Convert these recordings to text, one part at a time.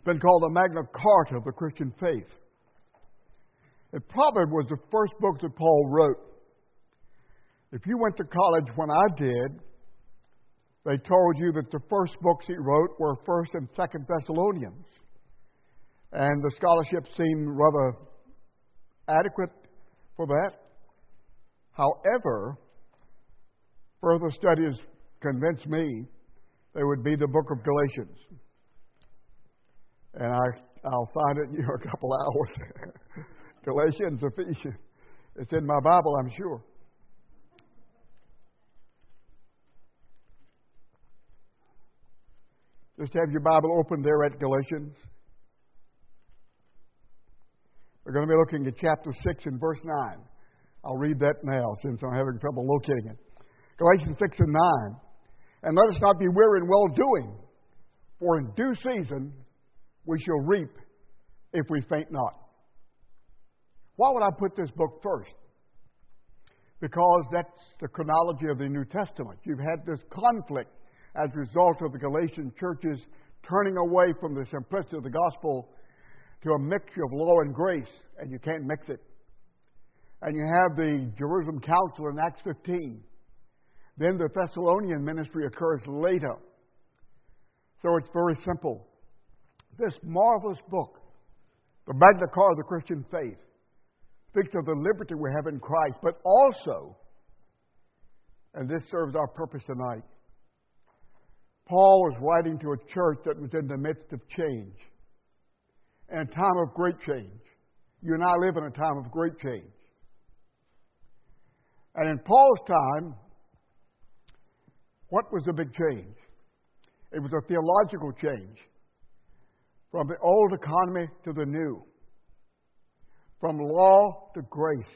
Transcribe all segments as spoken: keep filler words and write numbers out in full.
been called the Magna Carta of the Christian faith. It probably was the first book that Paul wrote. If you went to college when I did, they told you that the first books he wrote were First and Second Thessalonians. And the scholarship seemed rather adequate for that. However, further studies convinced me they would be the book of Galatians. And I, I'll find it in you in a couple hours. Galatians, Ephesians. It's in my Bible, I'm sure. Just have your Bible open there at Galatians. We're going to be looking at chapter six and verse nine. I'll read that now since I'm having trouble locating it. Galatians six and nine. And let us not be weary in well-doing, for in due season we shall reap if we faint not. Why would I put this book first? Because that's the chronology of the New Testament. You've had this conflict as a result of the Galatian churches turning away from the simplicity of the gospel to a mixture of law and grace, and you can't mix it. And you have the Jerusalem Council in Acts fifteen. Then the Thessalonian ministry occurs later. So it's very simple. This marvelous book, the Magna Carta of the Christian faith, speaks of the liberty we have in Christ, but also, and this serves our purpose tonight, Paul was writing to a church that was in the midst of change, in a time of great change. You and I live in a time of great change. And in Paul's time, what was the big change? It was a theological change. From the old economy to the new. From law to grace.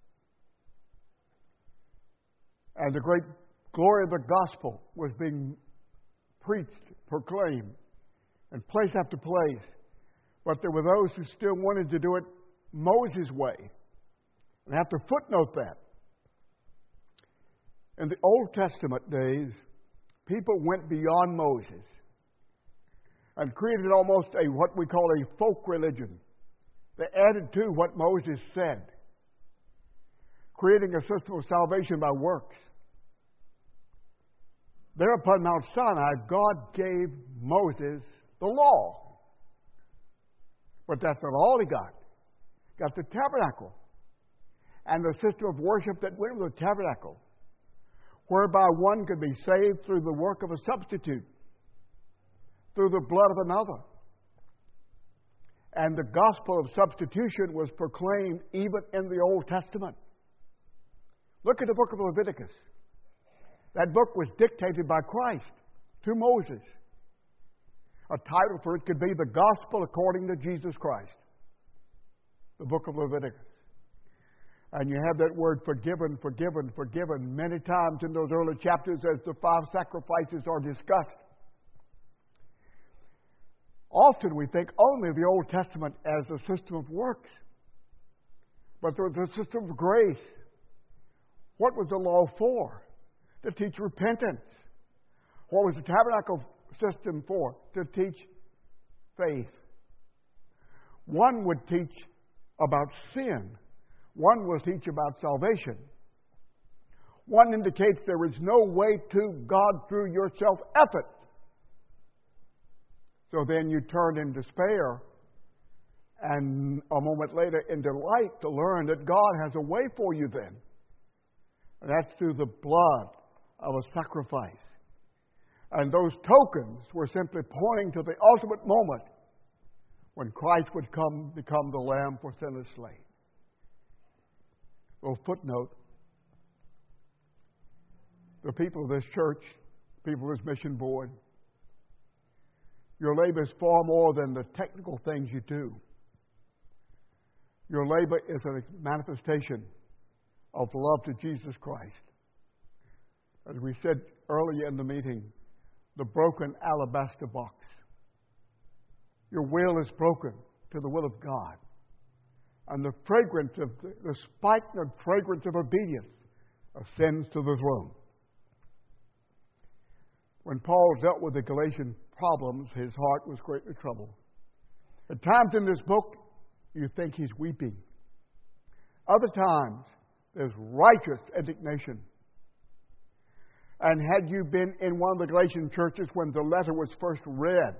And the great glory of the gospel was being preached, proclaimed, in place after place. But there were those who still wanted to do it Moses' way. And I have to footnote that. In the Old Testament days, people went beyond Moses and created almost a what we call a folk religion. They added to what Moses said, creating a system of salvation by works. There upon Mount Sinai, God gave Moses the law. But that's not all he got. He got the tabernacle and the system of worship that went with the tabernacle, whereby one could be saved through the work of a substitute, through the blood of another. And the gospel of substitution was proclaimed even in the Old Testament. Look at the book of Leviticus. That book was dictated by Christ to Moses. A title for it could be The Gospel According to Jesus Christ. The book of Leviticus. And you have that word forgiven, forgiven, forgiven many times in those early chapters as the five sacrifices are discussed. Often we think only of the Old Testament as a system of works. But there was a system of grace. What was the law for? To teach repentance. What was the tabernacle system for? To teach faith. One would teach about sin. One will teach about salvation. One indicates there is no way to God through your self-effort. So then you turn in despair and a moment later in delight to learn that God has a way for you then. And that's through the blood of a sacrifice. And those tokens were simply pointing to the ultimate moment when Christ would come become the lamb for sinners slain. A little footnote. The people of this church, people of this mission board, your labor is far more than the technical things you do. Your labor is a manifestation of love to Jesus Christ. As we said earlier in the meeting, the broken alabaster box. Your will is broken to the will of God. And the fragrance of the, the spikenard fragrance of obedience ascends to the throne. When Paul dealt with the Galatian problems, his heart was greatly troubled. At times in this book, you think he's weeping. Other times, there's righteous indignation. And had you been in one of the Galatian churches when the letter was first read,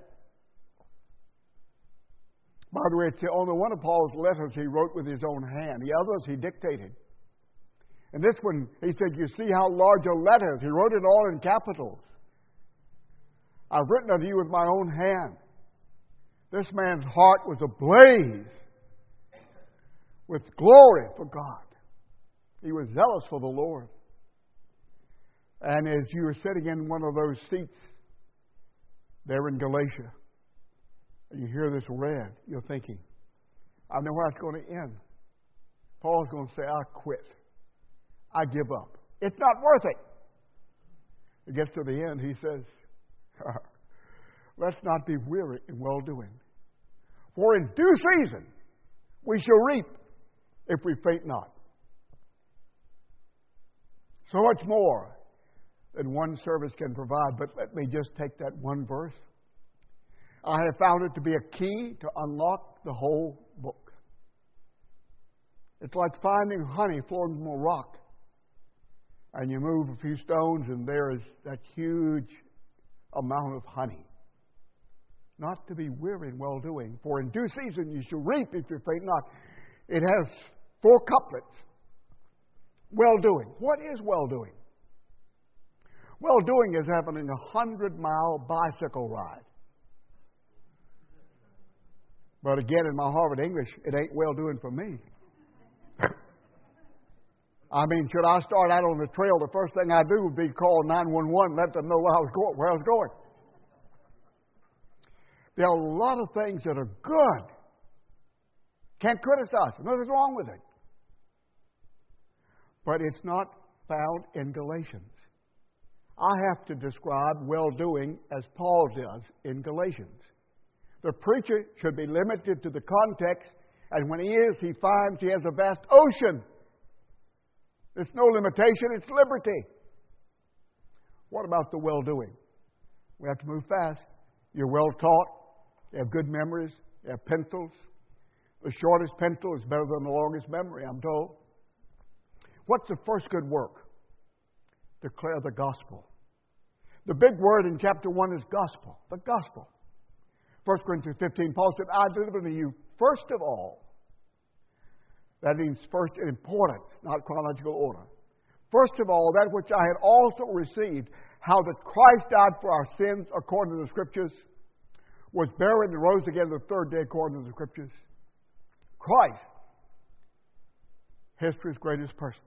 by the way, it's the only one of Paul's letters he wrote with his own hand. The others he dictated. And this one, he said, you see how large a letter is. He wrote it all in capitals. I've written unto you with my own hand. This man's heart was ablaze with glory for God. He was zealous for the Lord. And as you were sitting in one of those seats there in Galatia, and you hear this read, you're thinking, I know where it's going to end. Paul's going to say, I quit. I give up. It's not worth it. It gets to the end, he says, let's not be weary in well-doing. For in due season we shall reap if we faint not. So much more than one service can provide. But let me just take that one verse. I have found it to be a key to unlock the whole book. It's like finding honey flowing from a rock. And you move a few stones and there is that huge amount of honey. Not to be weary in well-doing. For in due season you shall reap if you faint not. It has four couplets. Well-doing. What is well-doing? Well-doing is having a hundred-mile bicycle ride. But again, in my Harvard English, it ain't well-doing for me. I mean, should I start out on the trail, the first thing I do would be call nine one one, let them know where I was going. Where I was going. There are a lot of things that are good. Can't criticize. Nothing's wrong with it. But it's not found in Galatians. I have to describe well-doing as Paul does in Galatians. The preacher should be limited to the context, and when he is, he finds he has a vast ocean. There's no limitation, it's liberty. What about the well-doing? We have to move fast. You're well-taught. You have good memories. You have pencils. The shortest pencil is better than the longest memory, I'm told. What's the first good work? Declare the gospel. The big word in chapter one is gospel. The gospel. First Corinthians fifteen, Paul said, I deliver to you first of all. That means first in importance, not chronological order. First of all, that which I had also received, how that Christ died for our sins according to the Scriptures, was buried and rose again the third day according to the Scriptures. Christ, history's greatest person.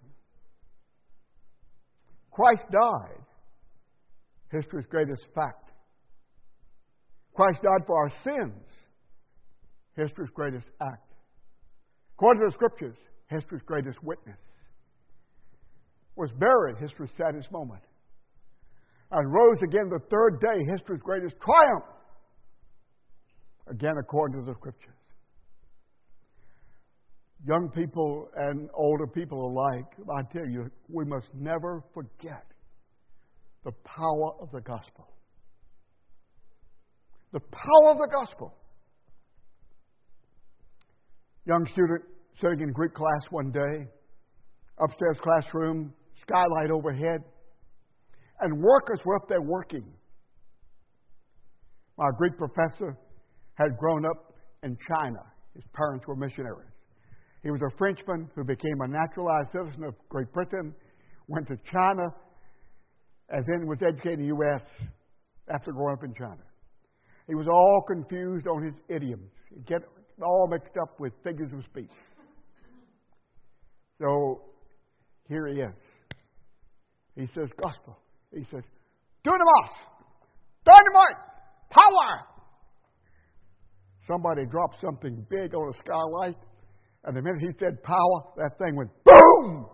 Christ died, history's greatest fact. Christ died for our sins, history's greatest act. According to the Scriptures, history's greatest witness. Was buried, history's saddest moment. And rose again the third day, history's greatest triumph. Again, according to the Scriptures. Young people and older people alike, I tell you, we must never forget the power of the gospel. The power of the gospel. Young student sitting in Greek class one day, upstairs classroom, skylight overhead, and workers were up there working. My Greek professor had grown up in China. His parents were missionaries. He was a Frenchman who became a naturalized citizen of Great Britain, went to China, and then was educated in the U S after growing up in China. He was all confused on his idioms. He'd get all mixed up with figures of speech. So here he is. He says, gospel. He says, dunamis, dynamite, power. Somebody dropped something big on a skylight, and the minute he said power, that thing went boom.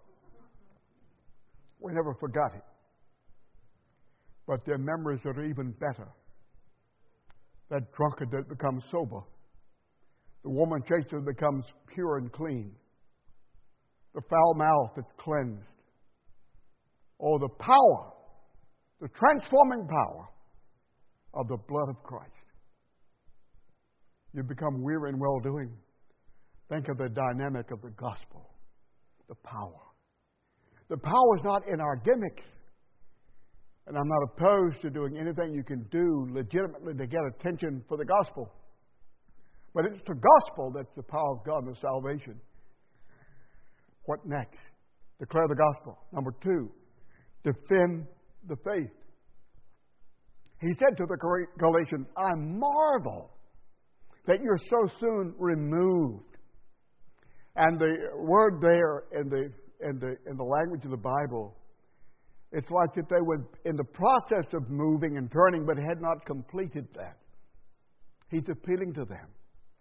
We never forgot it. But there are memories that are even better. That drunkard that becomes sober. The woman chaser that becomes pure and clean. The foul mouth that's cleansed. Or the power, the transforming power of the blood of Christ. you become weary in well-doing, think of the dynamic of the gospel, the power. The power is not in our gimmicks. And I'm not opposed to doing anything you can do legitimately to get attention for the gospel. But it's the gospel that's the power of God and the salvation. What next? Declare the gospel. Number two, defend the faith. He said to the Galatians, I marvel that you're so soon removed. And the word there in the, in the, in the language of the Bible, it's like that they were in the process of moving and turning, but had not completed that. He's appealing to them.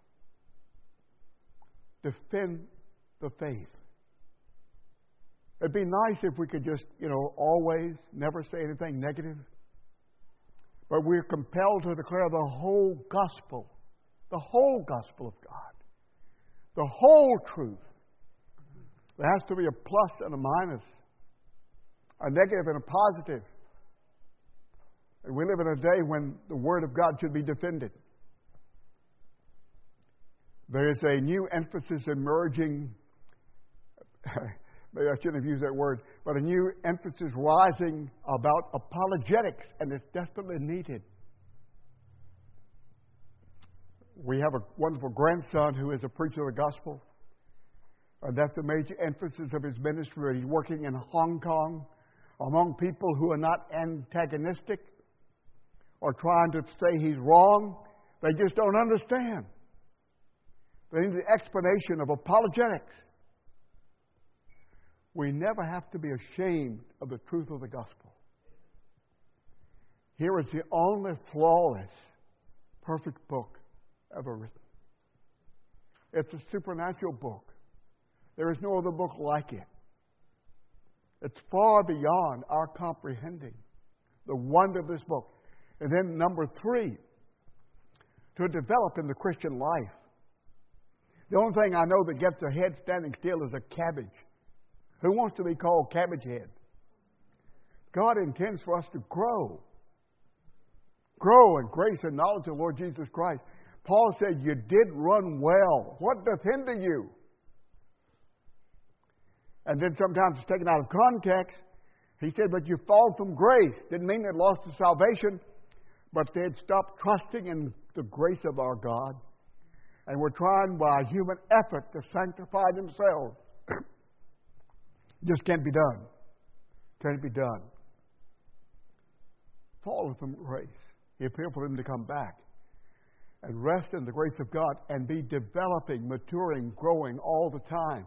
Defend the faith. It'd be nice if we could just, you know, always never say anything negative. But we're compelled to declare the whole gospel, the whole gospel of God, the whole truth. There has to be a plus and a minus, a negative and a positive. And we live in a day when the Word of God should be defended. There is a new emphasis emerging, maybe I shouldn't have used that word, but a new emphasis rising about apologetics, and it's desperately needed. We have a wonderful grandson who is a preacher of the gospel, and that's the major emphasis of his ministry. He's working in Hong Kong among people who are not antagonistic or trying to say he's wrong. They just don't understand. They need the explanation of apologetics. We never have to be ashamed of the truth of the gospel. Here is the only flawless, perfect book ever written. It's a supernatural book. There is no other book like it. It's far beyond our comprehending the wonder of this book. And then number three, to develop in the Christian life. The only thing I know that gets a head standing still is a cabbage. Who wants to be called cabbage head? God intends for us to grow. Grow in grace and knowledge of the Lord Jesus Christ. Paul said, you did run well. What doth hinder you? And then sometimes it's taken out of context. He said, but you fall from grace. Didn't mean they lost their salvation, but they had stopped trusting in the grace of our God. And were trying by human effort to sanctify themselves. Just can't be done. Can't be done. Fall from grace. He appealed for them to come back and rest in the grace of God and be developing, maturing, growing all the time.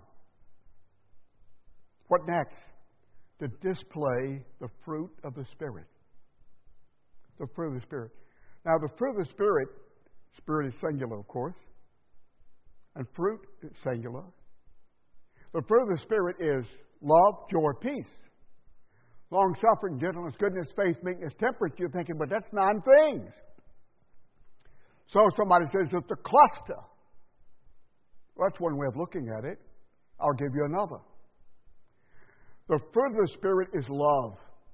What next? To display the fruit of the Spirit. The fruit of the Spirit. Now, the fruit of the Spirit, Spirit is singular, of course, and fruit is singular. The fruit of the Spirit is love, joy, peace, long-suffering, gentleness, goodness, faith, meekness, temperance. You're thinking, but that's nine things. So somebody says it's a cluster. Well, that's one way of looking at it. I'll give you another. The fruit of the Spirit is love.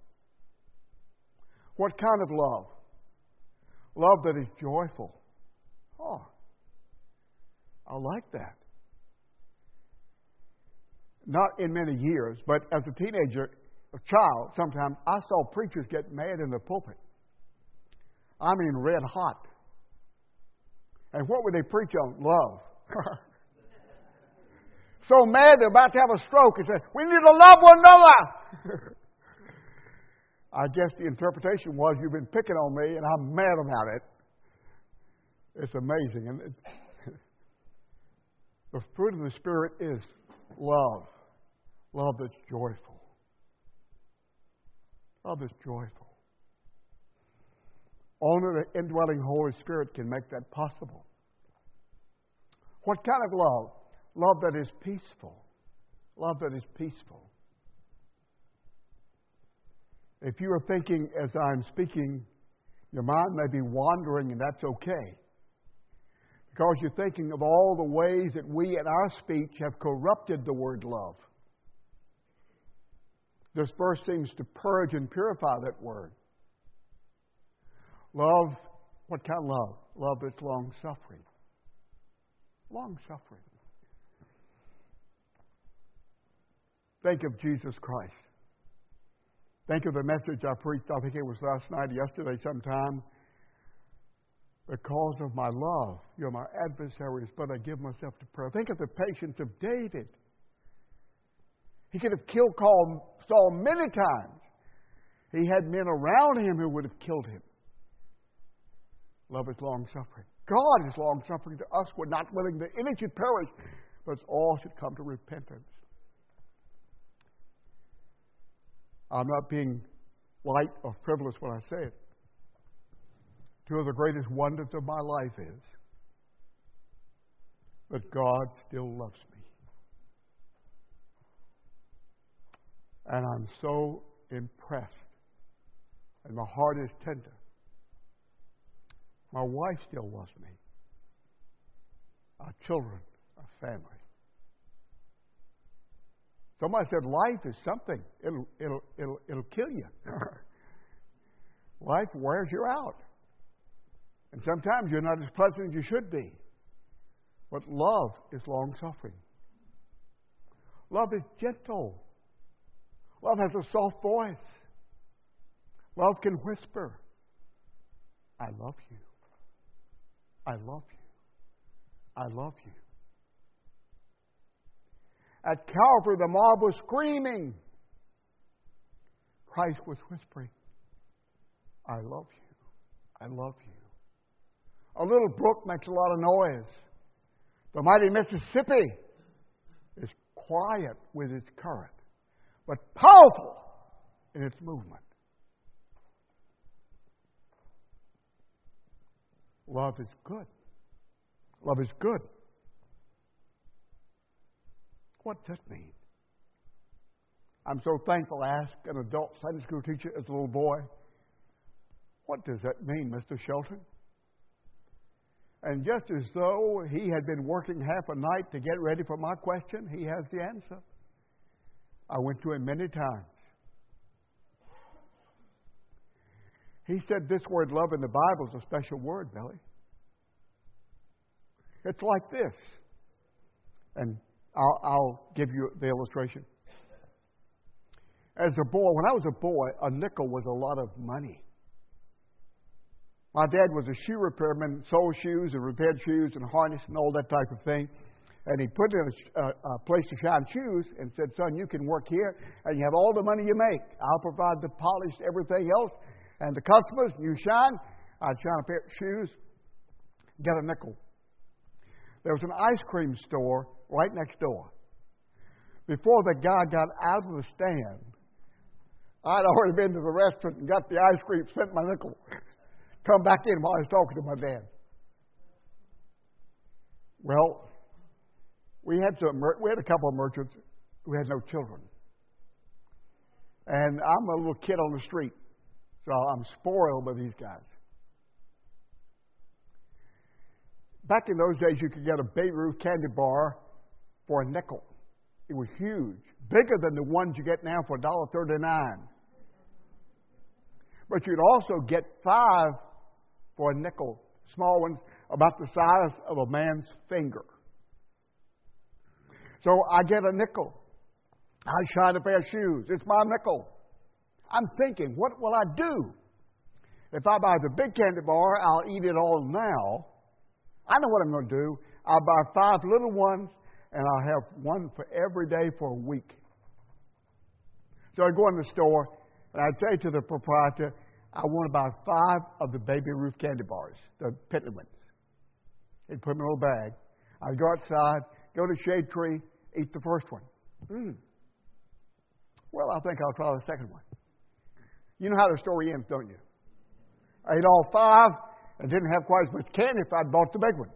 What kind of love? Love that is joyful. Oh, I like that. Not in many years, but as a teenager, a child, sometimes I saw preachers get mad in the pulpit. I mean, red hot. And what would they preach on? Love. So mad they're about to have a stroke and say, we need to love one another. I guess the interpretation was, you've been picking on me and I'm mad about it. It's amazing. And it, the fruit of the Spirit is love. Love that's joyful. Love that's joyful. Only the indwelling Holy Spirit can make that possible. What kind of love? Love that is peaceful. Love that is peaceful. If you are thinking as I'm speaking, your mind may be wandering, and that's okay. Because you're thinking of all the ways that we in our speech have corrupted the word love. This verse seems to purge and purify that word. Love, what kind of love? Love that's long-suffering. Long-suffering. Think of Jesus Christ. Think of the message I preached, I think it was last night, yesterday sometime. Because of my love, you're my adversaries, but I give myself to prayer. Think of the patience of David. He could have killed Saul many times. He had men around him who would have killed him. Love is long-suffering. God is long-suffering to us. We're not willing that any should perish, but all should come to repentance. I'm not being light or frivolous when I say it. Two of the greatest wonders of my life is that God still loves me. And I'm so impressed, and my heart is tender. My wife still loves me. Our children, our family. Somebody said life is something. It'll, it'll, it'll, it'll kill you. Life wears you out. And sometimes you're not as pleasant as you should be. But love is long-suffering. Love is gentle. Love has a soft voice. Love can whisper, I love you. I love you. I love you. At Calvary, the mob was screaming. Christ was whispering, I love you. I love you. A little brook makes a lot of noise. The mighty Mississippi is quiet with its current, but powerful in its movement. Love is good. Love is good. What does that mean? I'm so thankful I asked an adult Sunday school teacher as a little boy, what does that mean, Mister Shelton? And just as though he had been working half a night to get ready for my question, he has the answer. I went to him many times. He said this word love in the Bible is a special word, Billy. It's like this. And I'll, I'll give you the illustration. As a boy, when I was a boy, a nickel was a lot of money. My dad was a shoe repairman, sold shoes and repaired shoes and harness and all that type of thing. And he put in a, a, a place to shine shoes and said, son, you can work here and you have all the money you make. I'll provide the polish, everything else. And the customers, you shine. I'd shine a pair of shoes, get a nickel. There was an ice cream store right next door. Before the guy got out of the stand, I'd already been to the restaurant and got the ice cream, spent my nickel. Come back in while I was talking to my dad. Well, we had some, we had a couple of merchants who had no children. And I'm a little kid on the street, so I'm spoiled by these guys. Back in those days, you could get a Baby Ruth candy bar for a nickel. It was huge, bigger than the ones you get now for one dollar thirty-nine. But you'd also get five for a nickel, small ones about the size of a man's finger. So I get a nickel. I shine a pair of shoes. It's my nickel. I'm thinking, what will I do? If I buy the big candy bar, I'll eat it all now. I know what I'm going to do. I'll buy five little ones, and I'll have one for every day for a week. So I go in the store, and I'd say to the proprietor, I want to buy five of the Baby Ruth candy bars, the Pitley ones. He'd put them in a little bag. I'd go outside, go to Shade Tree, eat the first one. Mm. Well, I think I'll try the second one. You know how the story ends, don't you? I ate all five and didn't have quite as much candy if I'd bought the big one.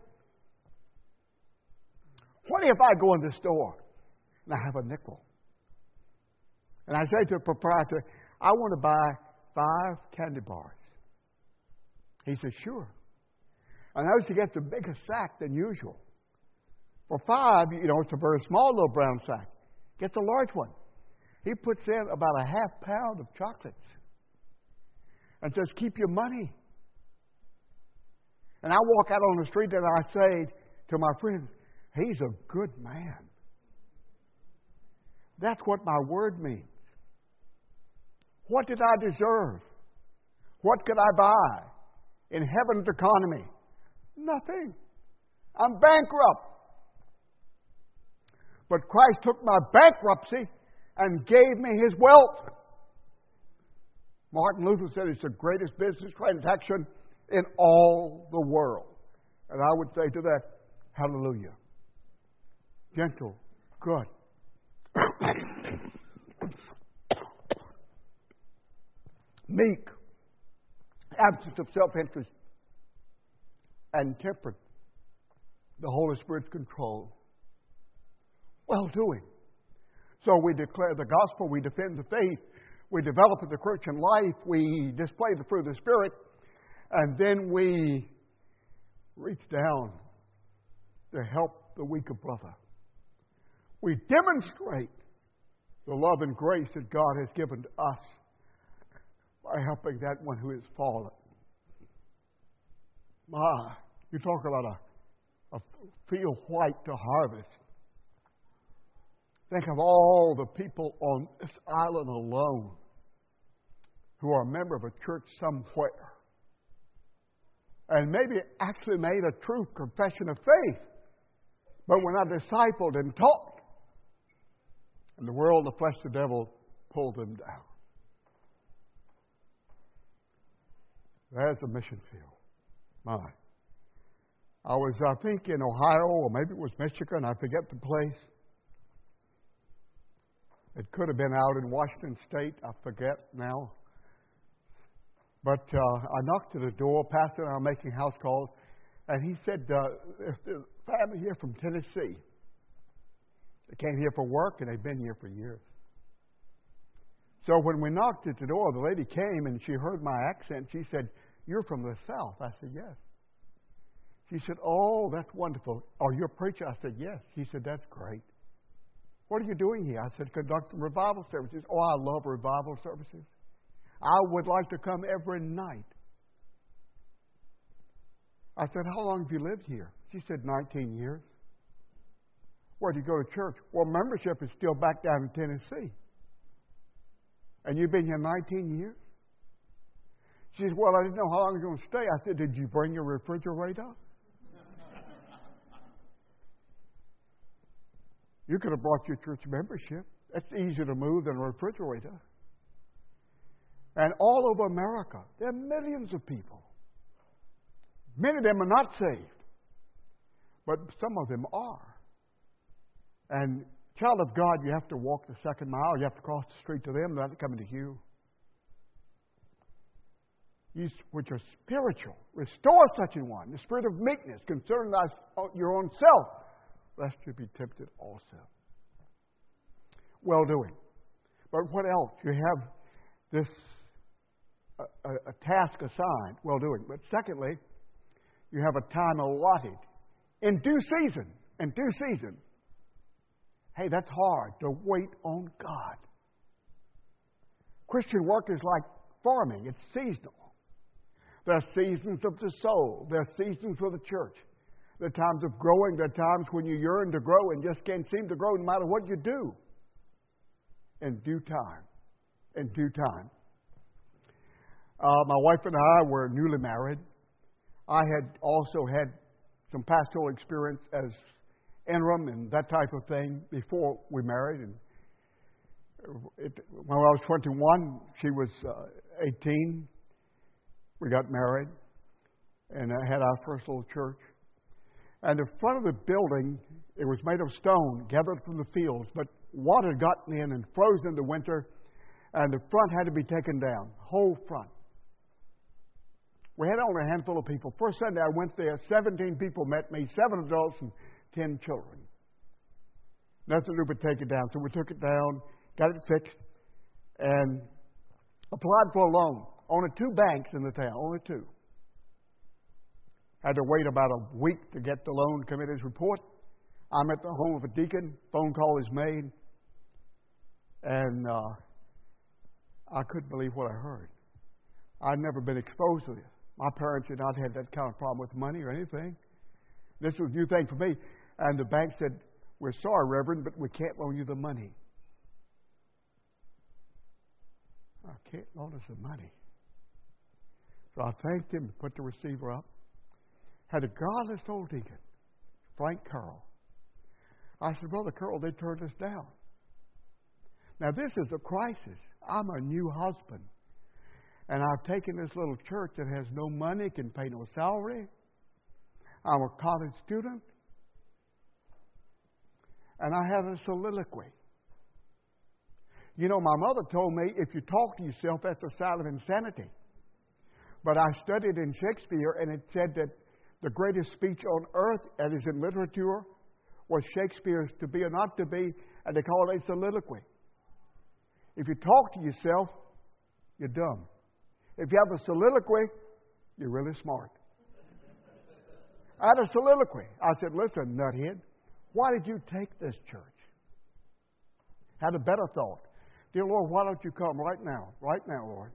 What if I go in the store and I have a nickel? And I say to the proprietor, I want to buy five candy bars. He says, sure. I notice he gets a bigger sack than usual. For five, you know, it's a very small little brown sack. Gets a large one. He puts in about a half pound of chocolates and says, keep your money. And I walk out on the street and I say to my friends, He's a good man. That's what my word means. What did I deserve? What could I buy in heaven's economy? Nothing. I'm bankrupt. But Christ took my bankruptcy and gave me His wealth. Martin Luther said it's the greatest business transaction in all the world. And I would say to that, hallelujah. Gentle, good. Meek, absence of self-interest, and temperate, the Holy Spirit's control. Well-doing. So we declare the gospel, we defend the faith, we develop the Christian life, we display the fruit of the Spirit, and then we reach down to help the weaker brother. We demonstrate the love and grace that God has given to us by helping that one who has fallen. My, you talk about a, a field white to harvest. Think of all the people on this island alone who are a member of a church somewhere and maybe actually made a true confession of faith, but were not discipled and taught. And the world, the flesh, the devil pulled them down. There's a mission field. My. I was, I think, in Ohio, or maybe it was Michigan, I forget the place. It could have been out in Washington State, I forget now. But uh, I knocked at the door, pastor and I were making house calls, and he said, uh, there's a family here from Tennessee. They came here for work, and they've been here for years. So when we knocked at the door, the lady came, and she heard my accent. She said, "You're from the South." I said, "Yes." She said, "Oh, that's wonderful. Are you a preacher?" I said, "Yes." She said, "That's great. What are you doing here?" I said, "Conducting revival services." "Oh, I love revival services. I would like to come every night." I said, "How long have you lived here?" She said, nineteen years. "Where do you go to church?" "Well, membership is still back down in Tennessee." "And you've been here nineteen years?" She said, "Well, I didn't know how long you were going to stay." I said, "Did you bring your refrigerator?" You could have brought your church membership. That's easier to move than a refrigerator. And all over America, there are millions of people. Many of them are not saved, but some of them are. And child of God, you have to walk the second mile. You have to cross the street to them. They're not coming to you. You which are spiritual, restore such an one. The spirit of meekness, concerning thy, your own self, lest you be tempted also. Well-doing. But what else? You have this a, a task assigned, well-doing. But secondly, you have a time allotted. In due season. In due season. Hey, that's hard, to wait on God. Christian work is like farming. It's seasonal. There are seasons of the soul. There are seasons for the church. There are times of growing. There are times when you yearn to grow and just can't seem to grow no matter what you do. In due time. In due time. Uh, my wife and I were newly married. I had also had some pastoral experience as interim and that type of thing before we married. And it, when I was twenty-one, she was uh, eighteen. We got married and I had our first little church. And the front of the building, it was made of stone, gathered from the fields, but water had gotten in and frozen in the winter, and the front had to be taken down, whole front. We had only a handful of people. First Sunday I went there, seventeen people met me, seven adults and ten children. Nothing to do but take it down. So we took it down, got it fixed, and applied for a loan. Only two banks in the town, only two. Had to wait about a week to get the loan committee's report. I'm at the home of a deacon. Phone call is made. And uh, I couldn't believe what I heard. I'd never been exposed to this. My parents had not had that kind of problem with money or anything. This was a new thing for me. And the bank said, "We're sorry, Reverend, but we can't loan you the money." I can't loan us the money. So I thanked him, put the receiver up. Had a godless old deacon, Frank Curl. I said, "Brother Curl, they turned us down." Now this is a crisis. I'm a new husband. And I've taken this little church that has no money, can pay no salary. I'm a college student. And I had a soliloquy. You know, my mother told me, if you talk to yourself, that's a sign of insanity. But I studied in Shakespeare, and it said that the greatest speech on earth, that is in literature, was Shakespeare's To Be or Not to Be, and they call it a soliloquy. If you talk to yourself, you're dumb. If you have a soliloquy, you're really smart. I had a soliloquy. I said, "Listen, nuthead, why did you take this church?" Had a better thought. "Dear Lord, why don't you come right now? Right now, Lord."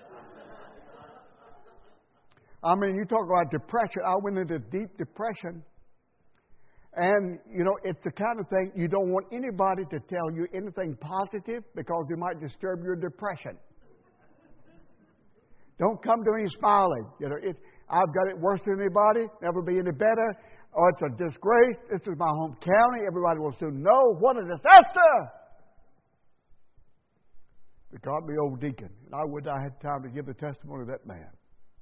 I mean, you talk about depression. I went into deep depression. And, you know, it's the kind of thing you don't want anybody to tell you anything positive because it might disturb your depression. Don't come to me smiling. You know, it, I've got it worse than anybody. Never be any better. Oh, it's a disgrace. This is my home county. Everybody will soon know. What a disaster! They called me old deacon. And I would I had time to give the testimony of that man.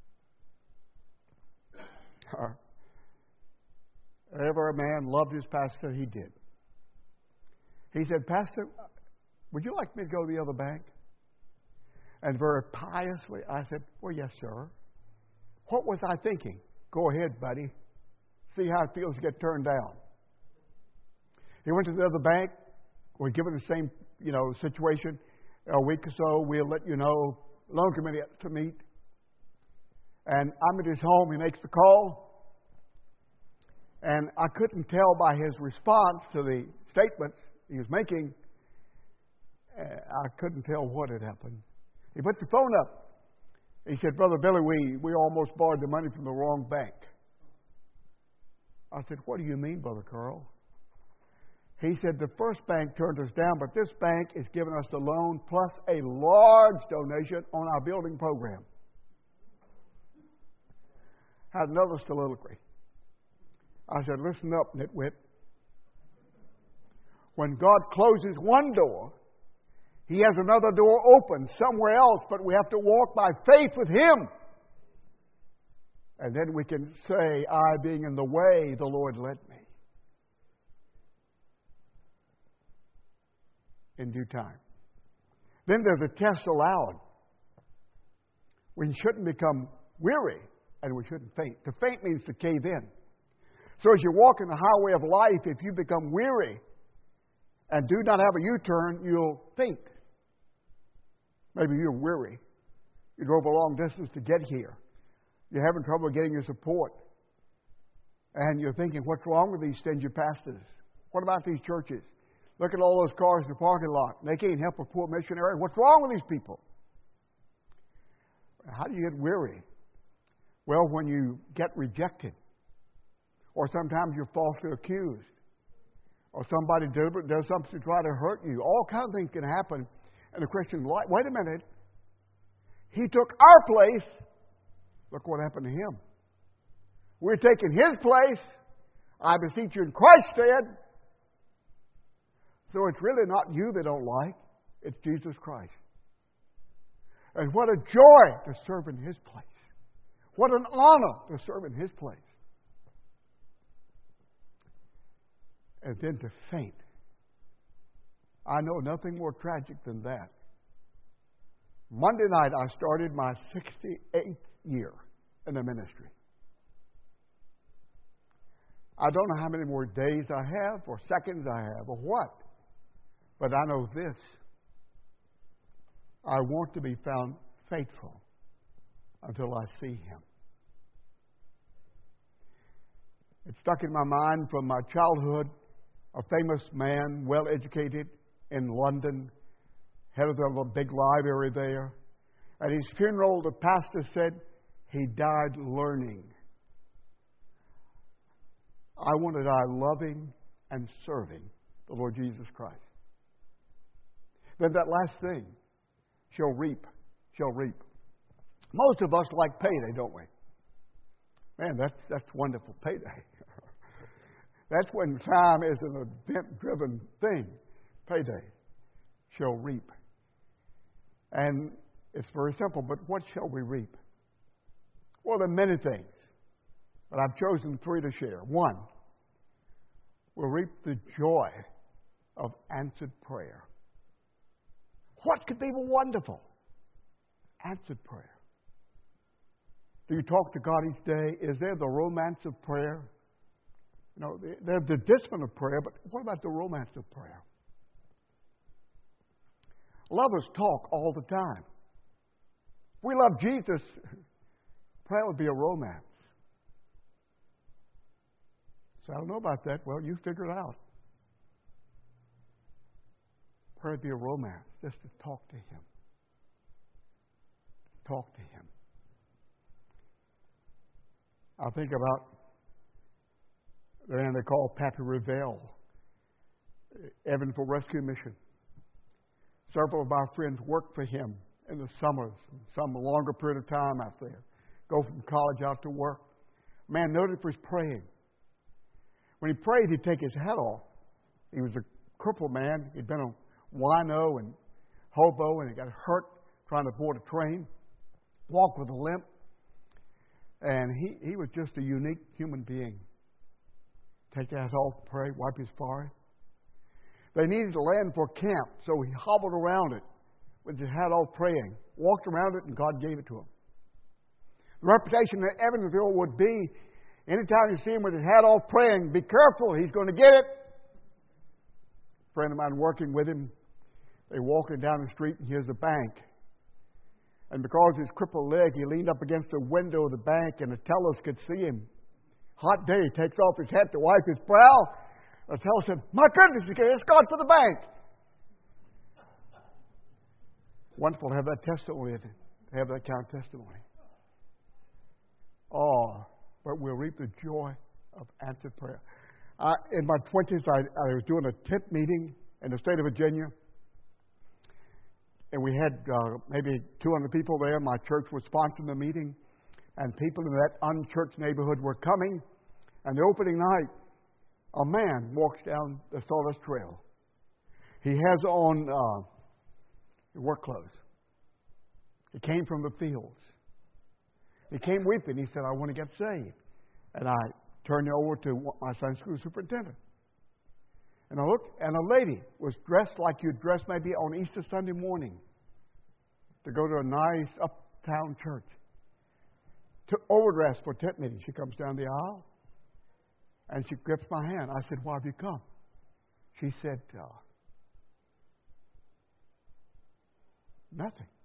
Ever a man loved his pastor, he did. He said, "Pastor, would you like me to go to the other bank?" And very piously, I said, "Well, yes, sir." What was I thinking? Go ahead, buddy. See how it feels to get turned down. He went to the other bank. We're given the same, you know, situation. A week or so, we'll let you know. Loan committee to meet. And I'm at his home. He makes the call. And I couldn't tell by his response to the statements he was making, uh, I couldn't tell what had happened. He put the phone up. He said, "Brother Billy, we, we almost borrowed the money from the wrong bank." I said, "What do you mean, Brother Carl?" He said, "The first bank turned us down, but this bank is giving us the loan plus a large donation on our building program." Had another soliloquy. I said, "Listen up, nitwit. When God closes one door, He has another door open somewhere else, but we have to walk by faith with Him. And then we can say, 'I being in the way, the Lord led me.'" In due time. Then there's a test allowed. We shouldn't become weary, and we shouldn't faint. To faint means to cave in. So as you walk in the highway of life, if you become weary and do not have a U-turn, you'll faint. Maybe you're weary. You drove a long distance to get here. You're having trouble getting your support. And you're thinking, what's wrong with these stingy pastors? What about these churches? Look at all those cars in the parking lot. They can't help a poor missionary. What's wrong with these people? How do you get weary? Well, when you get rejected. Or sometimes you're falsely accused. Or somebody does something to try to hurt you. All kinds of things can happen in a Christian life. Wait a minute. He took our place. Look what happened to Him. We're taking His place. I beseech you in Christ's stead. So it's really not you they don't like. It's Jesus Christ. And what a joy to serve in His place. What an honor to serve in His place. And then to faint. I know nothing more tragic than that. Monday night I started my sixty-eighth year in the ministry. I don't know how many more days I have or seconds I have or what. But I know this. I want to be found faithful until I see Him. It stuck in my mind from my childhood. A famous man, well educated in London, head of the big library there. At his funeral, the pastor said he died learning. I want to die loving and serving the Lord Jesus Christ. Then that last thing, shall reap, shall reap. Most of us like payday, don't we? Man, that's that's wonderful, payday. That's when time is an event-driven thing. Payday, shall reap. And it's very simple, but what shall we reap? Well, there are many things, but I've chosen three to share. One, we'll reap the joy of answered prayer. What could be more wonderful? Answered prayer. Do you talk to God each day? Is there the romance of prayer? You know, there's the discipline of prayer, but what about the romance of prayer? Lovers talk all the time. If we love Jesus, prayer would be a romance. So I don't know about that. Well, you figure it out. Prayer would be a romance, just to talk to Him. Talk to Him. I think about the man they call Pappy Revell, Evansville Rescue Mission. Several of our friends work for him in the summers, some a longer period of time out there. Go from college out to work. Man noted for his praying. When he prayed, he'd take his hat off. He was a crippled man. He'd been a wino and hobo, and he got hurt trying to board a train. Walked with a limp. And he, he was just a unique human being. Take his hat off, pray, wipe his forehead. They needed to land for camp, so he hobbled around it with his hat off praying. Walked around it, and God gave it to him. The reputation that Evansville would be, anytime you see him with his hat off praying, be careful, he's going to get it. A friend of mine working with him, they walking down the street, and here's a bank. And because of his crippled leg, he leaned up against the window of the bank, and the tellers could see him. Hot day, he takes off his hat to wipe his brow. The teller said, "My goodness, it's God for the bank." Wonderful to have that testimony, to have that kind of testimony. Oh, but we'll reap the joy of answered prayer. Uh, in my twenties, I, I was doing a tent meeting in the state of Virginia. And we had uh, maybe two hundred people there. My church was sponsoring the meeting. And people in that unchurched neighborhood were coming. And the opening night, a man walks down the Sawdust Trail. He has on uh, work clothes. He came from the fields. He came weeping. He said, "I want to get saved." And I turned it over to my Sunday school superintendent. And I looked, and a lady was dressed like you'd dress maybe on Easter Sunday morning to go to a nice uptown church. To overdressed for tent meeting. She comes down the aisle, and she grips my hand. I said, "Why have you come?" She said, uh, "Nothing."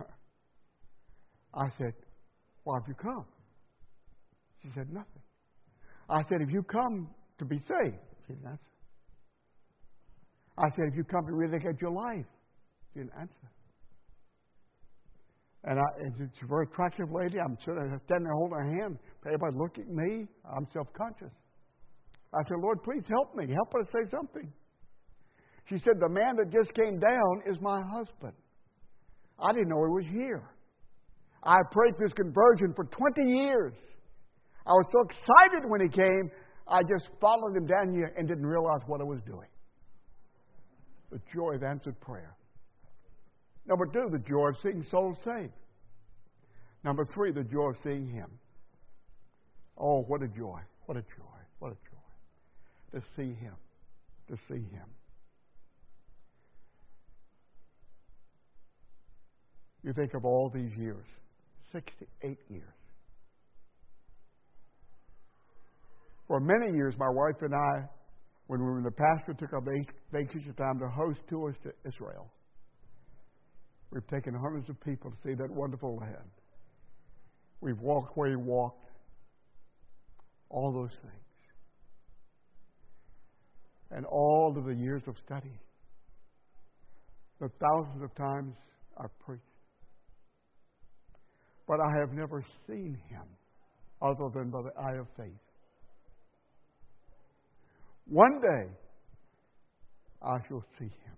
I said, "Why have you come?" She said, "Nothing." I said, "If you come to be saved," she didn't answer. I said, "If you come to rededicate your life," she didn't answer. And I, it's a very attractive lady. I'm sitting there standing there holding her hand. Everybody look at me. I'm self-conscious. I said, "Lord, please help me. Help her to say something." She said, "The man that just came down is my husband. I didn't know he was here. I prayed for his conversion for twenty years. I was so excited when he came, I just followed him down here and didn't realize what I was doing." The joy of answered prayer. Number two, the joy of seeing souls saved. Number three, the joy of seeing Him. Oh, what a joy. What a joy. What a joy. To see Him. To see Him. You think of all these years. sixty-eight years. For many years, my wife and I, when we were in the pastor, took our vacation time to host tours to Israel. We've taken hundreds of people to see that wonderful land. We've walked where He walked. All those things. And all of the years of study. The thousands of times I've preached. But I have never seen Him other than by the eye of faith. One day, I shall see Him.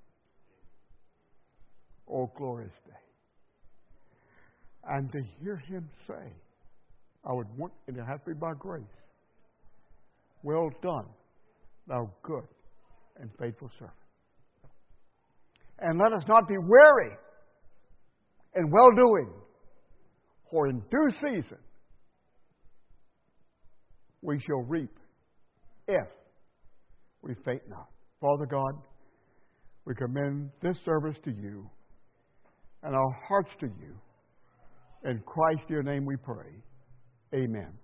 Oh, glorious day. And to hear Him say, I would want, and it has to be by grace, well done, thou good and faithful servant. And let us not be weary in well-doing, for in due season we shall reap if we faint not. Father God, we commend this service to You and our hearts to You. In Christ's dear name we pray. Amen.